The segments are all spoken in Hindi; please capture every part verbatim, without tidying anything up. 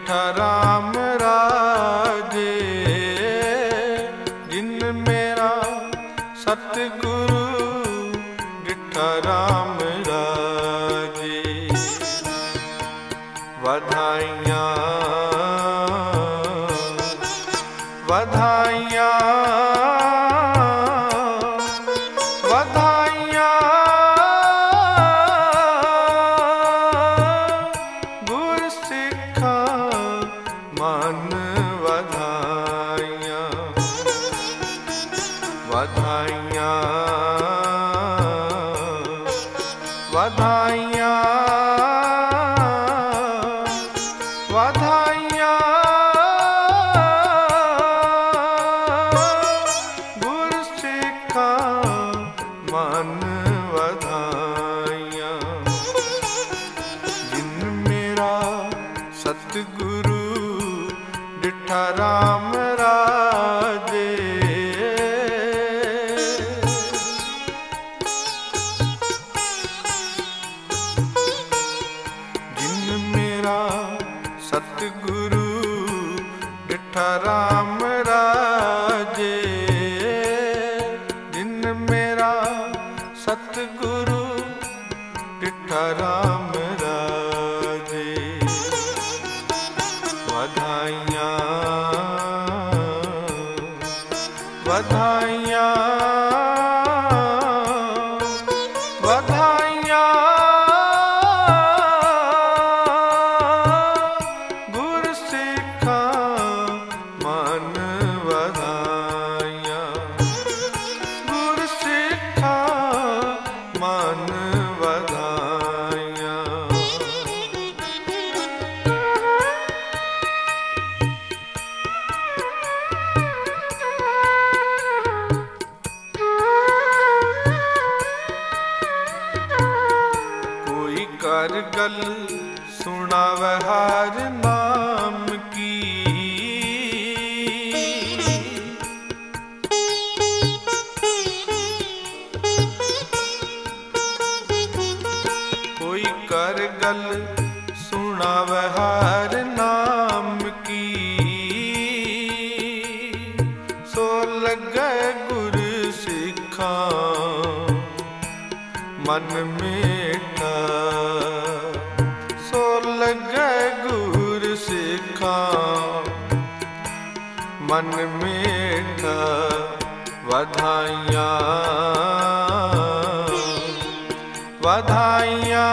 डिठा राम राजे, जिन मेरा सतगुरु डिठा राम राजे। वधाइयाँ वधाइयाँ वधाइयाँ गुर सिखा मन वधाइयाँ। वधाइयाँ वधाइयाँ वधाइयाँ गुर सिखा मन वधाइयाँ। जिन मेरा सतगुरु डिठा राम राजे। जिन मेरा सतगुरु डिठा राम राजे। जिन मेरा सतगुरु डिठा राम राजे। वधाइयाँ वधाइयाँ वधाइयाँ गुर सिखा मन वधाइयाँ। गुर सिखा मन वधाइयाँ। कोई कर गल सुनावे हर नाम की। कोई कर गल सुनावे हर नाम की। सो लगे गुर सिखा मन मीठा। सो लगे गुर सिखा मन मीठा। वधाइयाँ वधाइयाँ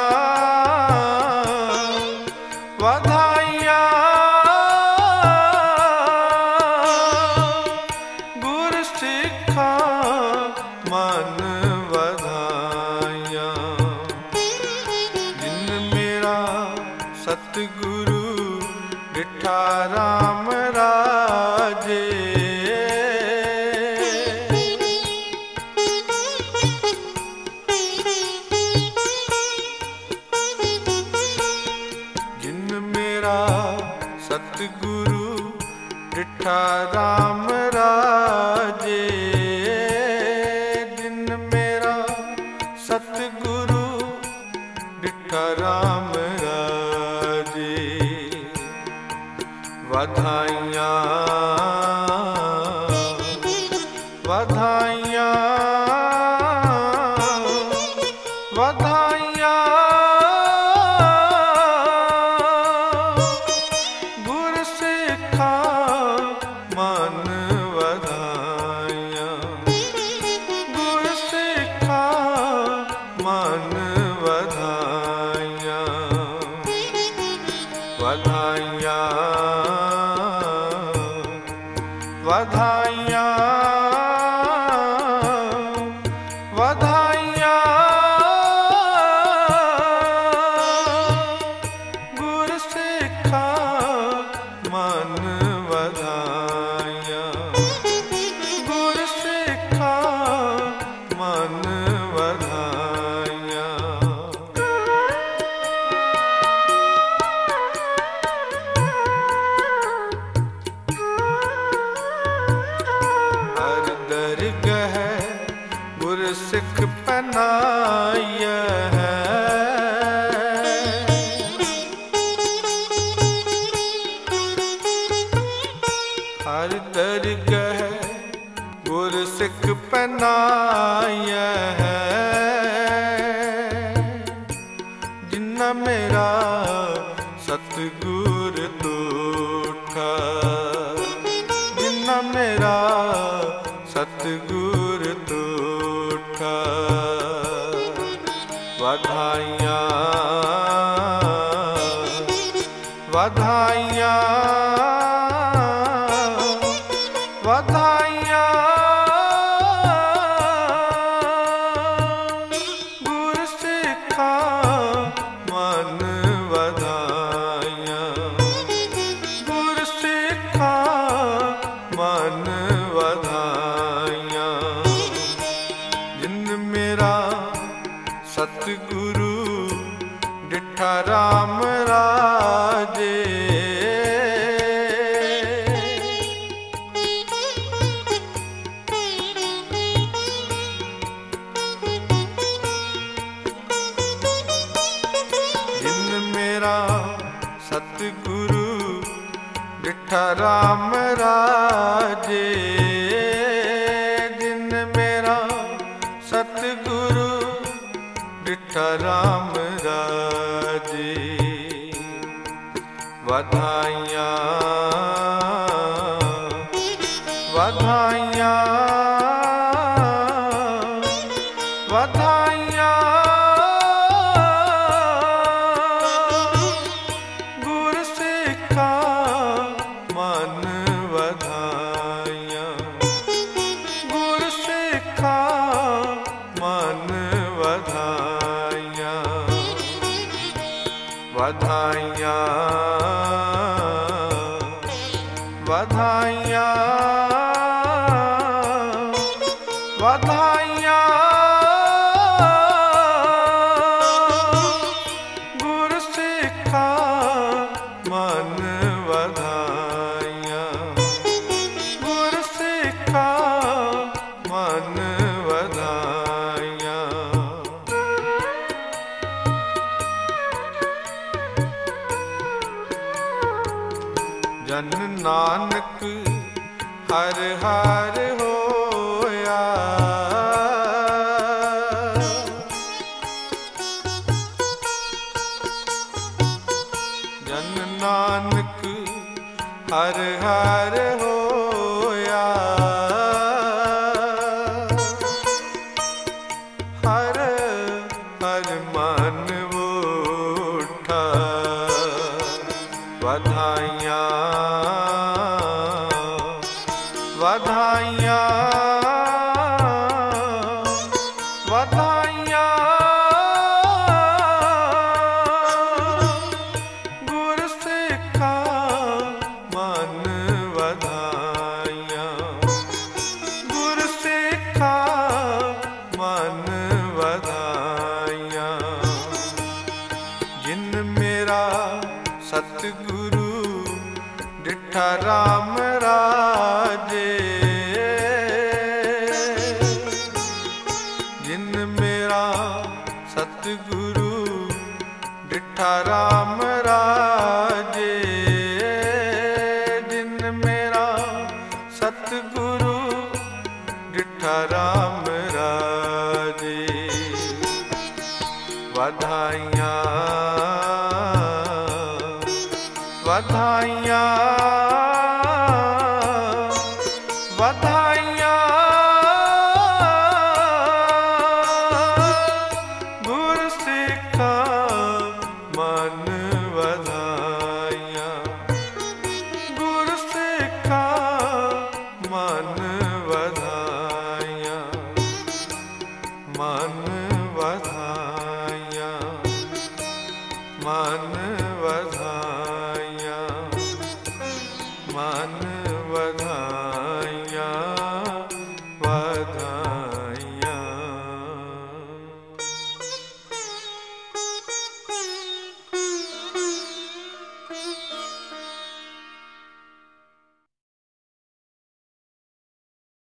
वधाइयाँ गुर सिखा मन वधाइयाँ। जिन मेरा सतगुरु डिठा राम राजे। जिन मेरा सतगुरु डिठा राम राजे। जिन मेरा सतगुरु डिठा राम राजे। वधाइयाँ वधाइयाँ वधाइयाँ गुर सिखा मन वधाइयाँ। गुर सिखा मन वधाइयाँ। वधाइयाँ वधाइयाँ वधाइयाँ गुर सिखा मन वधाइयाँ। गुर सिखा मन वधाइयाँ। हर दरगह गुर सिख पहनाया है। जिन्ना मेरा सतगुर तूठा, जिन्ना मेरा सतगुर तूठा। बधाइयाँ बधाइयाँ बधाइयाँ गुर सिखा मन बधाइयाँ, गुर सिखा मन बधाइयाँ। जिन मेरा सतगुरु डिठा राम राजे, सतगुरु डिठा राम राजे। जिन मेरा सतगुरु डिठा राम राजे। बधाइयाँ बधाइयाँ बधाइयाँ मन बधाइयाँ, गुर सिखा मन बधाइयाँ। बधाइयाँ बधाइयाँ बधाइयाँ गुर सिखा मन बधाइयाँ, गुर सिखा मन बधाइयाँ। जन नानक हर हर होया, जन नानक हर हर होया। हर हर मन उठा। बधाइयाँ बधाइयाँ बधाइयाँ गुर सिखा मन बधाइयाँ, गुर सिखा मन बधाइयाँ। जिन मेरा सतगुरु डिठा राम राजे। जिन मेरा सतगुरु डिठा राम राजे। जिन मेरा सतगुरु डिठा राम राजे। बधाइयाँ बधाइयाँ